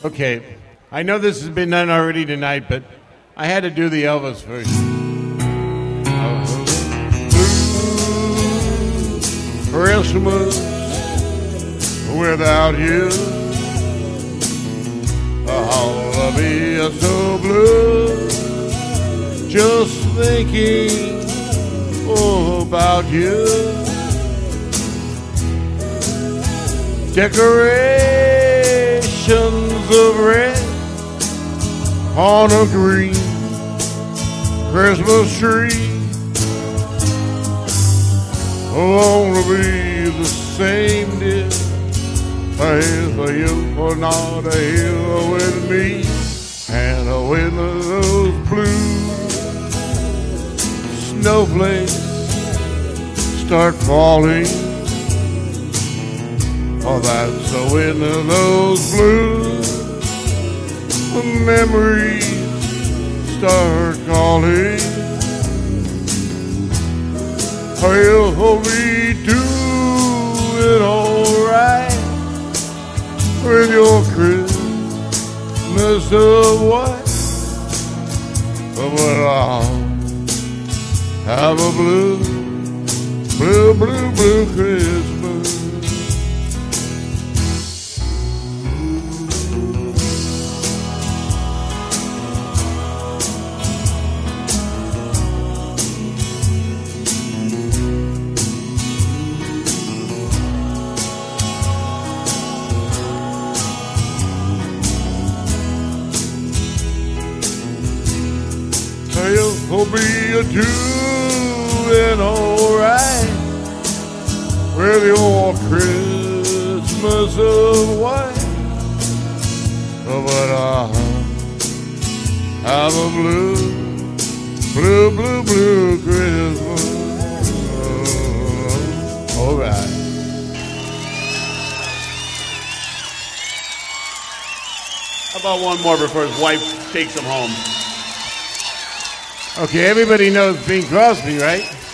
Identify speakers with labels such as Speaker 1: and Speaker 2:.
Speaker 1: Okay, I know this has been done already tonight, but I had to do the Elvis version. Christmas without you, I'll be so blue, just thinking about you. Decorations of red on a green Christmas tree. I wanna be the same, dear, as you are not here with me. And when those blue snowflakes start falling, oh, that's when those blue memories start calling. I'll be doing alright with your Christmas of white, but I'll have a blue, blue, blue, blue Christmas. I'll be doing alright with your Christmas of white, but I'll have a blue, blue, blue, blue Christmas. Alright.
Speaker 2: How about one more before his wife takes him home?
Speaker 1: Okay, everybody knows Bing Crosby, right?